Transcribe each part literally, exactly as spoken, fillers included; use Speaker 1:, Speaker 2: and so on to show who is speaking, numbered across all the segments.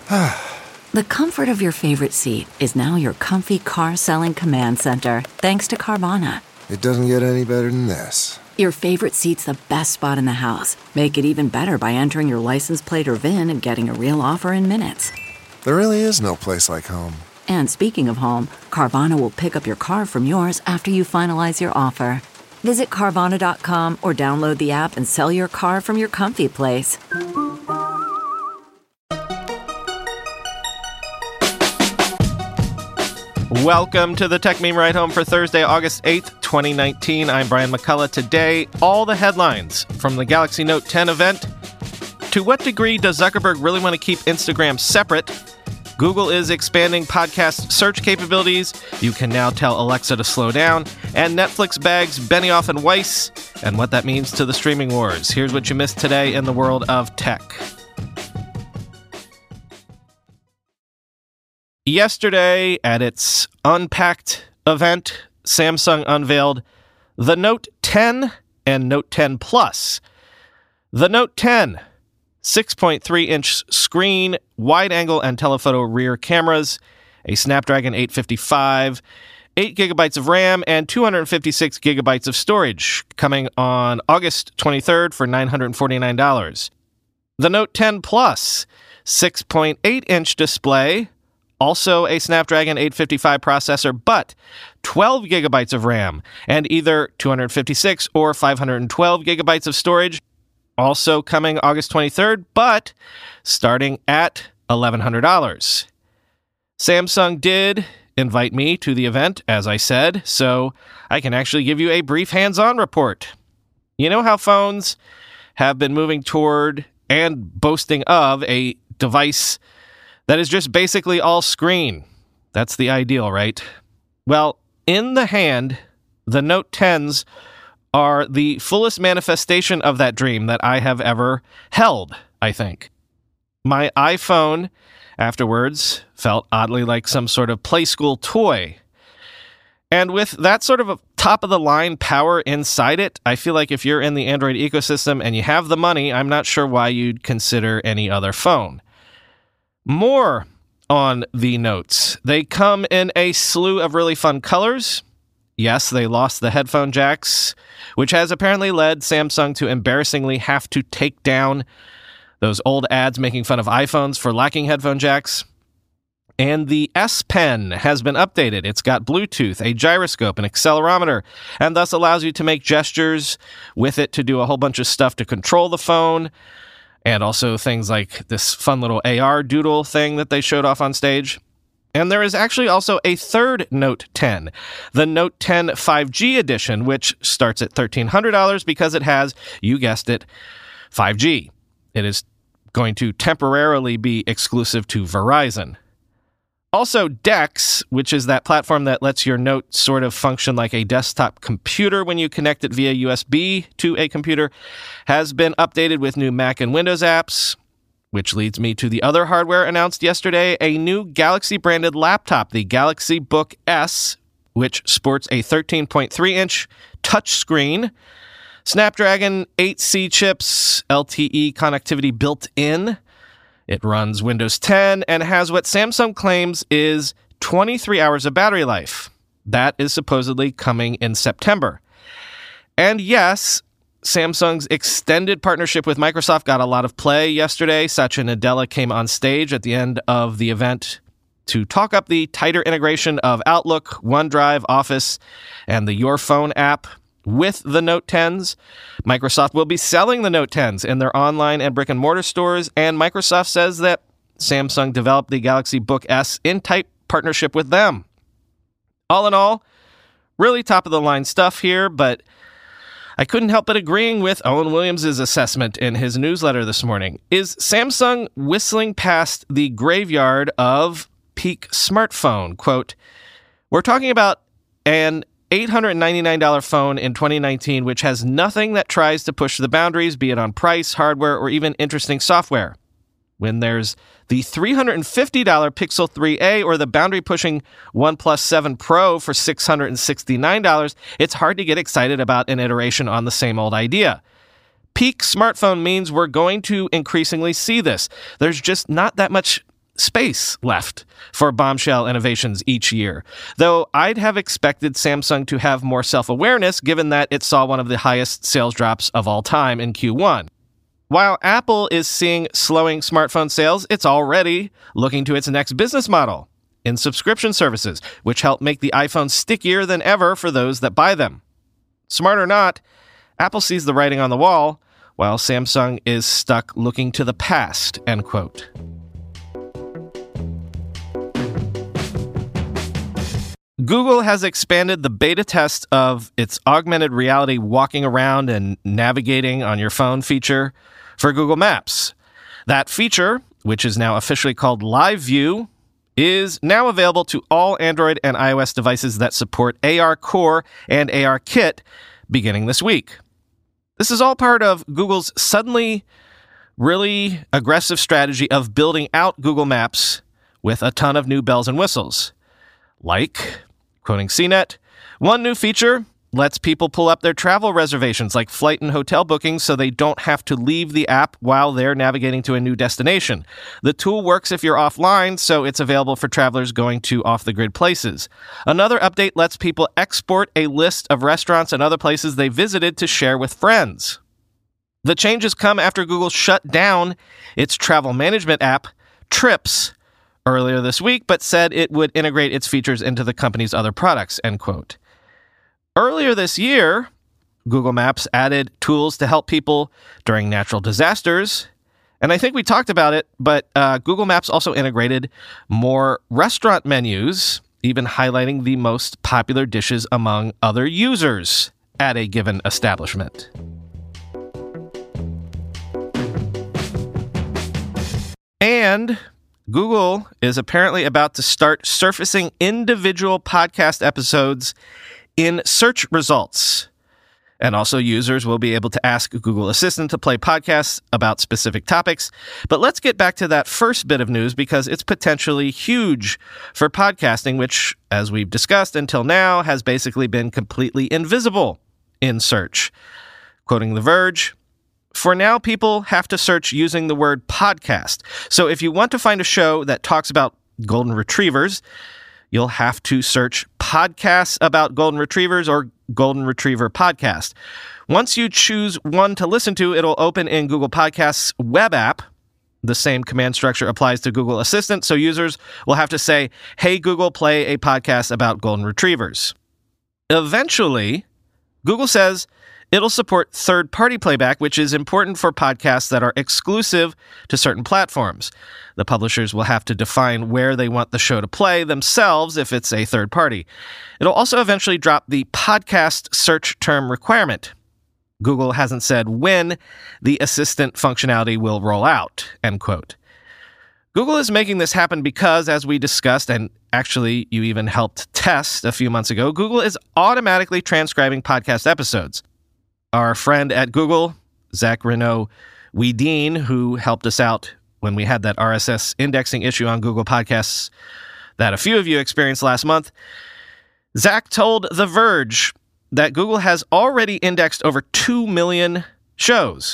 Speaker 1: The comfort of your favorite seat is now your comfy car selling command center, thanks to Carvana.
Speaker 2: It doesn't get any better than this.
Speaker 1: Your favorite seat's the best spot in the house. Make it even better by entering your license plate or V I N and getting a real offer in minutes.
Speaker 2: There really is no place like home.
Speaker 1: And speaking of home, Carvana will pick up your car from yours after you finalize your offer. Visit Carvana dot com or download the app and sell your car from your comfy place.
Speaker 3: Welcome to the Tech Meme Ride Home for Thursday, August eighth, twenty nineteen. I'm Brian McCullough. Today, all the headlines from the Galaxy Note ten event. To what degree does Zuckerberg really want to keep Instagram separate? Google is expanding podcast search capabilities. You can now tell Alexa to slow down. And Netflix bags Benioff and Weiss, and what that means to the streaming wars. Here's what you missed today in the world of tech. Yesterday, at its Unpacked event, Samsung unveiled the Note ten and Note ten Plus. The Note ten, six point three inch screen, wide-angle and telephoto rear cameras, a Snapdragon eight fifty-five, eight gigabytes of RAM, and two hundred fifty-six gigabytes of storage, coming on August twenty-third for nine hundred forty-nine dollars. The Note ten Plus, six point eight inch display, also a Snapdragon eight fifty-five processor, but twelve gigabytes of RAM and either two hundred fifty-six or five hundred twelve gigabytes of storage. Also coming August twenty-third, but starting at eleven hundred dollars. Samsung did invite me to the event, as I said, so I can actually give you a brief hands-on report. You know how phones have been moving toward and boasting of a device that is just basically all screen. That's the ideal, right? Well, in the hand, the Note tens are the fullest manifestation of that dream that I have ever held, I think. My iPhone, afterwards, felt oddly like some sort of play school toy. And with that sort of a top-of-the-line power inside it, I feel like if you're in the Android ecosystem and you have the money, I'm not sure why you'd consider any other phone. More on the Notes. They come in a slew of really fun colors. Yes, they lost the headphone jacks, which has apparently led Samsung to embarrassingly have to take down those old ads making fun of iPhones for lacking headphone jacks. And the S Pen has been updated. It's got Bluetooth, a gyroscope, an accelerometer, and thus allows you to make gestures with it to do a whole bunch of stuff to control the phone. And also things like this fun little A R doodle thing that they showed off on stage. And there is actually also a third Note ten, the Note ten five G edition, which starts at thirteen hundred dollars because it has, you guessed it, five G. It is going to temporarily be exclusive to Verizon. Also, Dex, which is that platform that lets your Note sort of function like a desktop computer when you connect it via U S B to a computer, has been updated with new Mac and Windows apps, which leads me to the other hardware announced yesterday, a new Galaxy-branded laptop, the Galaxy Book S, which sports a thirteen point three inch touchscreen, Snapdragon eight C chips, L T E connectivity built in. It runs Windows ten and has what Samsung claims is twenty-three hours of battery life. That is supposedly coming in September. And yes, Samsung's extended partnership with Microsoft got a lot of play yesterday. Satya Nadella came on stage at the end of the event to talk up the tighter integration of Outlook, OneDrive, Office, and the Your Phone app with the Note tens. Microsoft will be selling the Note tens in their online and brick-and-mortar stores, and Microsoft says that Samsung developed the Galaxy Book S in tight partnership with them. All in all, really top-of-the-line stuff here, but I couldn't help but agreeing with Owen Williams' assessment in his newsletter this morning. Is Samsung whistling past the graveyard of peak smartphone? Quote, we're talking about an eight hundred ninety-nine dollars phone in twenty nineteen, which has nothing that tries to push the boundaries, be it on price, hardware, or even interesting software. When there's the three hundred fifty dollars Pixel three A or the boundary-pushing OnePlus seven Pro for six hundred sixty-nine dollars, it's hard to get excited about an iteration on the same old idea. Peak smartphone means we're going to increasingly see this. There's just not that much space left for bombshell innovations each year. Though I'd have expected Samsung to have more self-awareness given that it saw one of the highest sales drops of all time in Q one. While Apple is seeing slowing smartphone sales, it's already looking to its next business model in subscription services, which help make the iPhone stickier than ever for those that buy them. Smart or not, Apple sees the writing on the wall, while Samsung is stuck looking to the past, end quote. Google has expanded the beta test of its augmented reality walking around and navigating on your phone feature for Google Maps. That feature, which is now officially called Live View, is now available to all Android and iOS devices that support A R Core and A R Kit beginning this week. This is all part of Google's suddenly really aggressive strategy of building out Google Maps with a ton of new bells and whistles. Like, quoting C net, one new feature lets people pull up their travel reservations like flight and hotel bookings so they don't have to leave the app while they're navigating to a new destination. The tool works if you're offline, so it's available for travelers going to off-the-grid places. Another update lets people export a list of restaurants and other places they visited to share with friends. The changes come after Google shut down its travel management app, Trips, earlier this week, but said it would integrate its features into the company's other products, end quote. Earlier this year, Google Maps added tools to help people during natural disasters. And I think we talked about it, but uh, Google Maps also integrated more restaurant menus, even highlighting the most popular dishes among other users at a given establishment. And Google is apparently about to start surfacing individual podcast episodes in search results. And also users will be able to ask Google Assistant to play podcasts about specific topics. But let's get back to that first bit of news because it's potentially huge for podcasting, which, as we've discussed until now, has basically been completely invisible in search. Quoting The Verge, for now, people have to search using the word podcast. So if you want to find a show that talks about golden retrievers, you'll have to search podcasts about golden retrievers or golden retriever podcast. Once you choose one to listen to, it'll open in Google Podcasts web app. The same command structure applies to Google Assistant, so users will have to say, hey, Google, play a podcast about golden retrievers. Eventually, Google says it'll support third-party playback, which is important for podcasts that are exclusive to certain platforms. The publishers will have to define where they want the show to play themselves if it's a third party. It'll also eventually drop the podcast search term requirement. Google hasn't said when the assistant functionality will roll out, end quote. Google is making this happen because, as we discussed, and actually you even helped test a few months ago, Google is automatically transcribing podcast episodes. Our friend at Google, Zach Renaud-Wedin, who helped us out when we had that R S S indexing issue on Google Podcasts that a few of you experienced last month, Zach told The Verge that Google has already indexed over two million shows.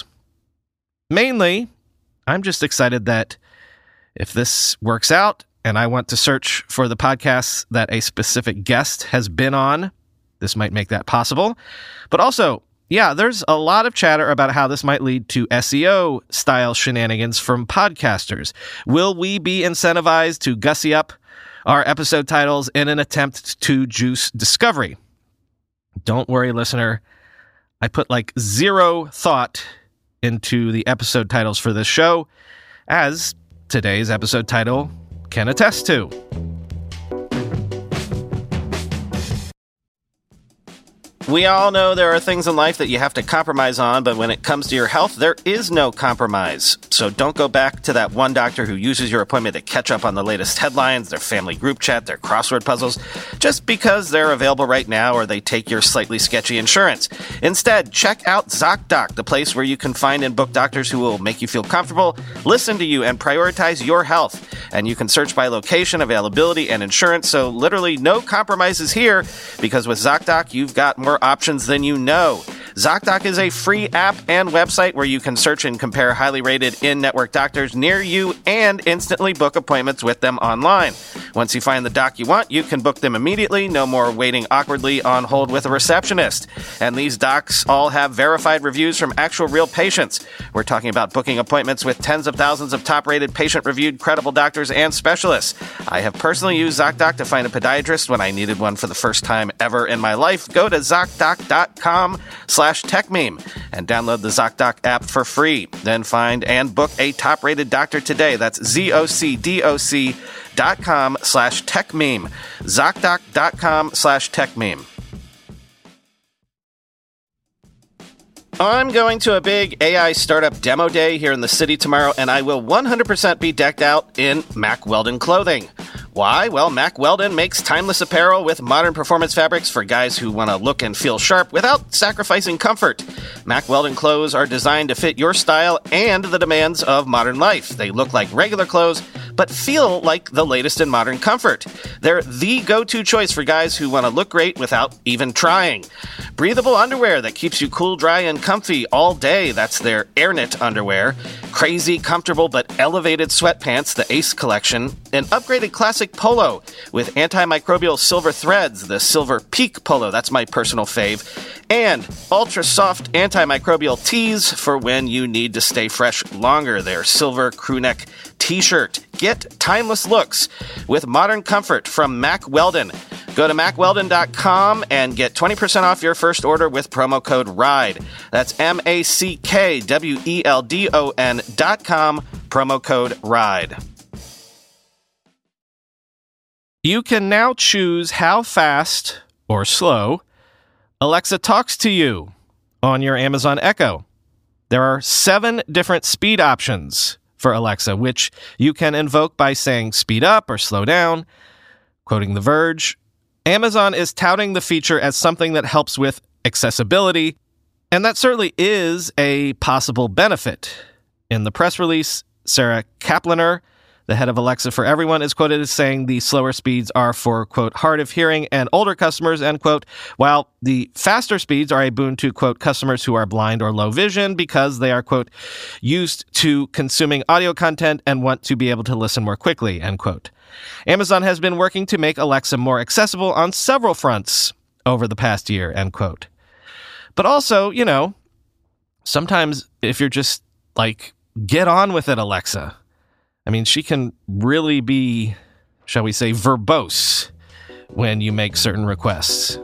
Speaker 3: Mainly, I'm just excited that if this works out and I want to search for the podcasts that a specific guest has been on, this might make that possible. But also, yeah, there's a lot of chatter about how this might lead to S E O-style shenanigans from podcasters. Will we be incentivized to gussy up our episode titles in an attempt to juice discovery? Don't worry, listener. I put like zero thought into the episode titles for this show, as today's episode title can attest to. We all know there are things in life that you have to compromise on, but when it comes to your health, there is no compromise. So don't go back to that one doctor who uses your appointment to catch up on the latest headlines, their family group chat, their crossword puzzles, just because they're available right now or they take your slightly sketchy insurance. Instead, check out ZocDoc, the place where you can find and book doctors who will make you feel comfortable, listen to you, and prioritize your health. And you can search by location, availability, and insurance, so literally no compromises here, because with ZocDoc, you've got more options than you know. ZocDoc is a free app and website where you can search and compare highly rated in-network doctors near you and instantly book appointments with them online. Once you find the doc you want, you can book them immediately. No more waiting awkwardly on hold with a receptionist. And these docs all have verified reviews from actual real patients. We're talking about booking appointments with tens of thousands of top-rated, patient-reviewed, credible doctors and specialists. I have personally used ZocDoc to find a podiatrist when I needed one for the first time ever in my life. Go to ZocDoc.com slash TechMeme and download the ZocDoc app for free. Then find and book a top-rated doctor today. That's Z-O-C-D-O-C dot com slash TechMeme. ZocDoc.com slash TechMeme. I'm going to a big A I startup demo day here in the city tomorrow, and I will one hundred percent be decked out in Mack Weldon clothing. Why? Well, Mack Weldon makes timeless apparel with modern performance fabrics for guys who want to look and feel sharp without sacrificing comfort. Mack Weldon clothes are designed to fit your style and the demands of modern life. They look like regular clothes, but feel like the latest in modern comfort. They're the go-to choice for guys who want to look great without even trying. Breathable underwear that keeps you cool, dry, and comfy all day. That's their AirKnit underwear. Crazy, comfortable, but elevated sweatpants, the Ace collection. An upgraded classic polo with antimicrobial silver threads, the Silver Peak polo. That's my personal fave. And ultra-soft antimicrobial tees for when you need to stay fresh longer. Their silver crewneck t-shirt. Get timeless looks with modern comfort from Mack Weldon. Go to Mack Weldon dot com and get twenty percent off your first order with promo code RIDE. That's M A C K W E L D O N dot com, promo code RIDE. You can now choose how fast or slow Alexa talks to you on your Amazon Echo. There are seven different speed options for Alexa, which you can invoke by saying speed up or slow down. Quoting The Verge, Amazon is touting the feature as something that helps with accessibility, and that certainly is a possible benefit. In the press release, Sarah Kaplaner, the head of Alexa for Everyone, is quoted as saying the slower speeds are for, quote, hard of hearing and older customers, end quote, while the faster speeds are a boon to, quote, customers who are blind or low vision because they are, quote, used to consuming audio content and want to be able to listen more quickly, end quote. Amazon has been working to make Alexa more accessible on several fronts over the past year, end quote. But also, you know, sometimes if you're just like, get on with it, Alexa. I mean, she can really be, shall we say, verbose when you make certain requests.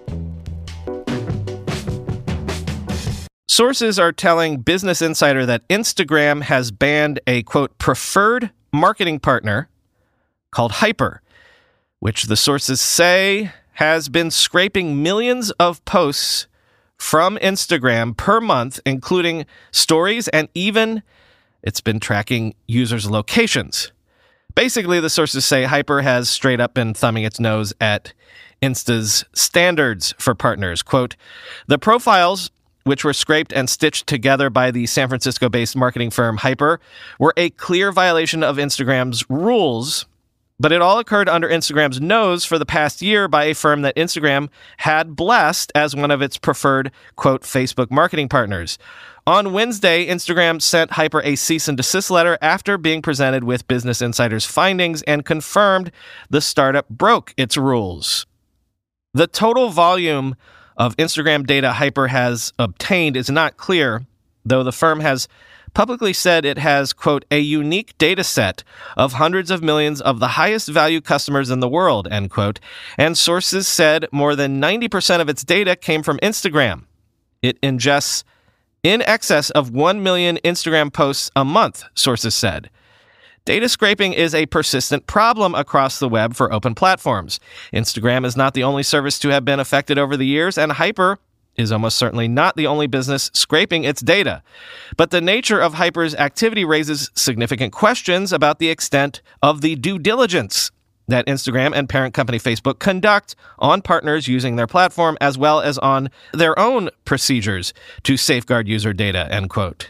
Speaker 3: Sources are telling Business Insider that Instagram has banned a, quote, preferred marketing partner called Hyper, which the sources say has been scraping millions of posts from Instagram per month, including stories, and even it's been tracking users' locations. Basically, the sources say Hyper has straight up been thumbing its nose at Insta's standards for partners. Quote, the profiles, which were scraped and stitched together by the San Francisco-based marketing firm Hyper, were a clear violation of Instagram's rules, but it all occurred under Instagram's nose for the past year by a firm that Instagram had blessed as one of its preferred, quote, Facebook marketing partners. On Wednesday, Instagram sent Hyper a cease and desist letter after being presented with Business Insider's findings and confirmed the startup broke its rules. The total volume of Instagram data Hyper has obtained is not clear, though the firm has publicly said it has, quote, a unique data set of hundreds of millions of the highest value customers in the world, end quote, and sources said more than ninety percent of its data came from Instagram. It ingests in excess of one million Instagram posts a month, sources said. Data scraping is a persistent problem across the web for open platforms. Instagram is not the only service to have been affected over the years, and Hyper is almost certainly not the only business scraping its data. But the nature of Hyper's activity raises significant questions about the extent of the due diligence that Instagram and parent company Facebook conduct on partners using their platform, as well as on their own procedures to safeguard user data, end quote.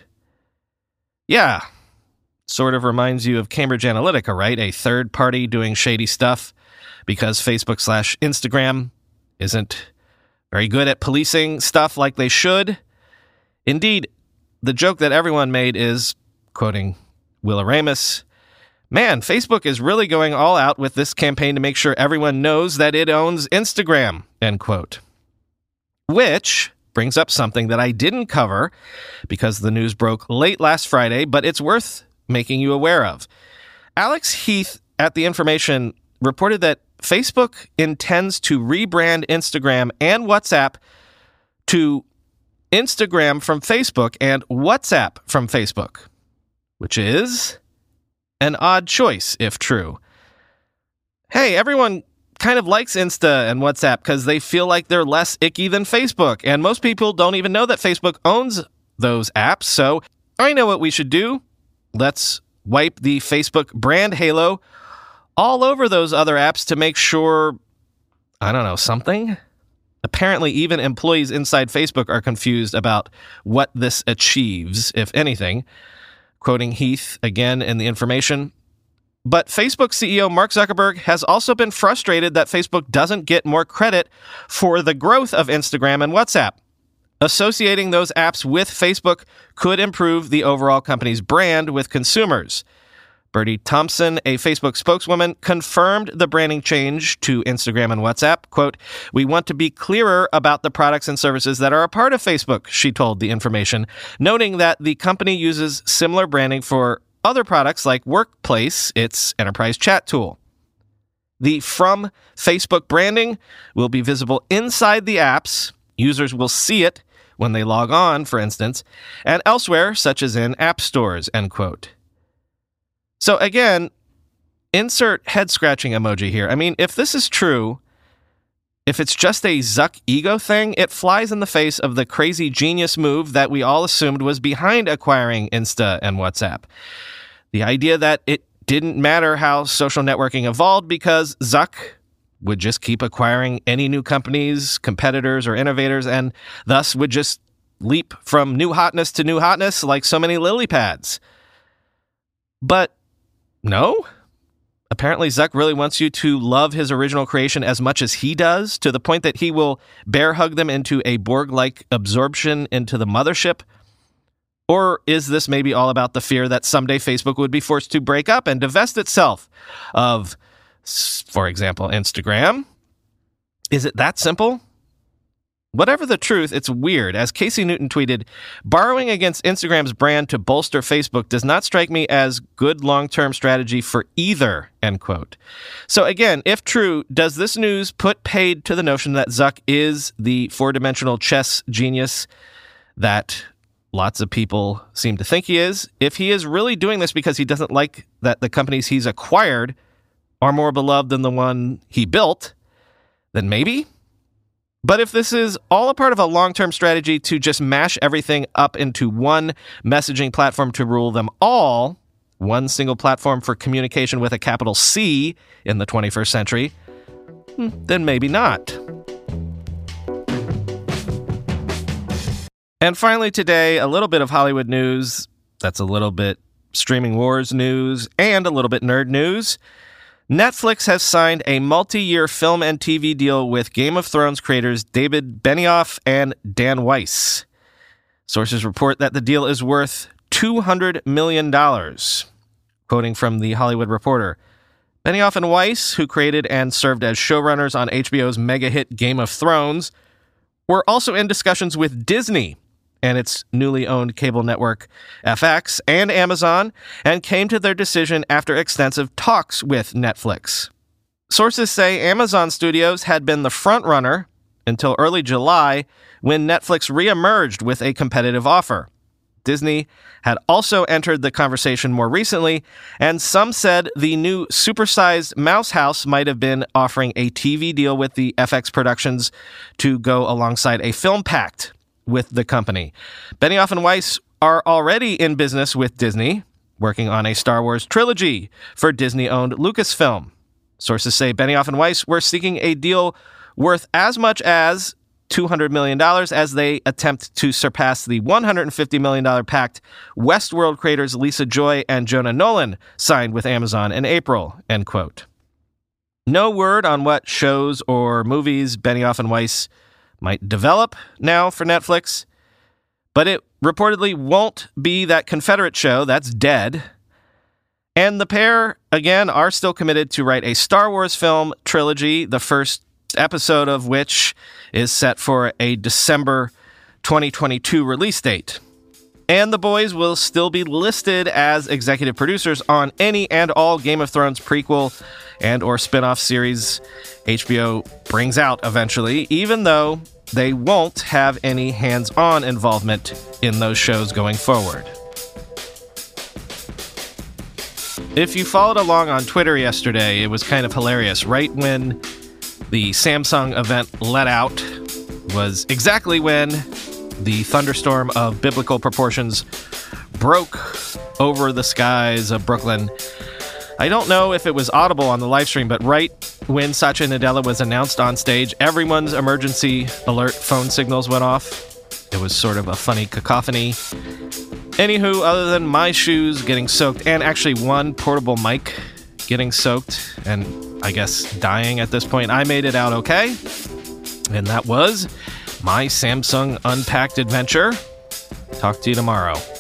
Speaker 3: Yeah, sort of reminds you of Cambridge Analytica, right? A third party doing shady stuff because Facebook slash Instagram isn't very good at policing stuff like they should. Indeed, the joke that everyone made is, quoting Willa Ramus, "Man, Facebook is really going all out with this campaign to make sure everyone knows that it owns Instagram," end quote. Which brings up something that I didn't cover because the news broke late last Friday, but it's worth making you aware of. Alex Heath at The Information reported that Facebook intends to rebrand Instagram and WhatsApp to Instagram from Facebook and WhatsApp from Facebook, which is an odd choice, if true. Hey, everyone kind of likes Insta and WhatsApp because they feel like they're less icky than Facebook, and most people don't even know that Facebook owns those apps, so I know what we should do. Let's wipe the Facebook brand halo all over those other apps to make sure, I don't know, something? Apparently, even employees inside Facebook are confused about what this achieves, if anything. Quoting Heath again in The Information. But Facebook C E O Mark Zuckerberg has also been frustrated that Facebook doesn't get more credit for the growth of Instagram and WhatsApp. Associating those apps with Facebook could improve the overall company's brand with consumers. Bertie Thompson, a Facebook spokeswoman, confirmed the branding change to Instagram and WhatsApp. Quote, "We want to be clearer about the products and services that are a part of Facebook," she told The Information, noting that the company uses similar branding for other products like Workplace, its enterprise chat tool. The From Facebook branding will be visible inside the apps. Users will see it when they log on, for instance, and elsewhere, such as in app stores, end quote. So again, insert head-scratching emoji here. I mean, if this is true, if it's just a Zuck ego thing, it flies in the face of the crazy genius move that we all assumed was behind acquiring Insta and WhatsApp. The idea that it didn't matter how social networking evolved because Zuck would just keep acquiring any new companies, competitors, or innovators, and thus would just leap from new hotness to new hotness like so many lily pads. But no? Apparently, Zuck really wants you to love his original creation as much as he does, to the point that he will bear hug them into a Borg-like absorption into the mothership. Or is this maybe all about the fear that someday Facebook would be forced to break up and divest itself of, for example, Instagram? Is it that simple? Whatever the truth, it's weird. As Casey Newton tweeted, "Borrowing against Instagram's brand to bolster Facebook does not strike me as good long-term strategy for either," end quote. So again, if true, does this news put paid to the notion that Zuck is the four-dimensional chess genius that lots of people seem to think he is? If he is really doing this because he doesn't like that the companies he's acquired are more beloved than the one he built, then maybe? But if this is all a part of a long-term strategy to just mash everything up into one messaging platform to rule them all, one single platform for communication with a capital C in the twenty-first century, then maybe not. And finally today, a little bit of Hollywood news that's a little bit streaming wars news and a little bit nerd news. Netflix has signed a multi-year film and T V deal with Game of Thrones creators David Benioff and Dan Weiss. Sources report that the deal is worth two hundred million dollars. Quoting from The Hollywood Reporter, Benioff and Weiss, who created and served as showrunners on H B O's mega hit Game of Thrones, were also in discussions with Disney and its newly owned cable network F X and Amazon, and came to their decision after extensive talks with Netflix. Sources say Amazon Studios had been the frontrunner until early July when Netflix reemerged with a competitive offer. Disney had also entered the conversation more recently, and some said the new supersized Mouse House might have been offering a T V deal with the F X Productions to go alongside a film pact with the company. Benioff and Weiss are already in business with Disney, working on a Star Wars trilogy for Disney-owned Lucasfilm. Sources say Benioff and Weiss were seeking a deal worth as much as two hundred million dollars as they attempt to surpass the one hundred fifty million dollars pact Westworld creators Lisa Joy and Jonah Nolan signed with Amazon in April, end quote. No word on what shows or movies Benioff and Weiss might develop now for Netflix, but it reportedly won't be that Confederate show. That's dead. And the pair, again, are still committed to write a Star Wars film trilogy, the first episode of which is set for a December twenty twenty-two release date. And the boys will still be listed as executive producers on any and all Game of Thrones prequel and or spin-off series H B O brings out eventually, even though they won't have any hands-on involvement in those shows going forward. If you followed along on Twitter yesterday, it was kind of hilarious. Right when the Samsung event let out was exactly when the thunderstorm of biblical proportions broke over the skies of Brooklyn. I don't know if it was audible on the live stream, but right when Satya Nadella was announced on stage, everyone's emergency alert phone signals went off. It was sort of a funny cacophony. Anywho, other than my shoes getting soaked and actually one portable mic getting soaked and I guess dying at this point, I made it out okay. And that was my Samsung Unpacked adventure. Talk to you tomorrow.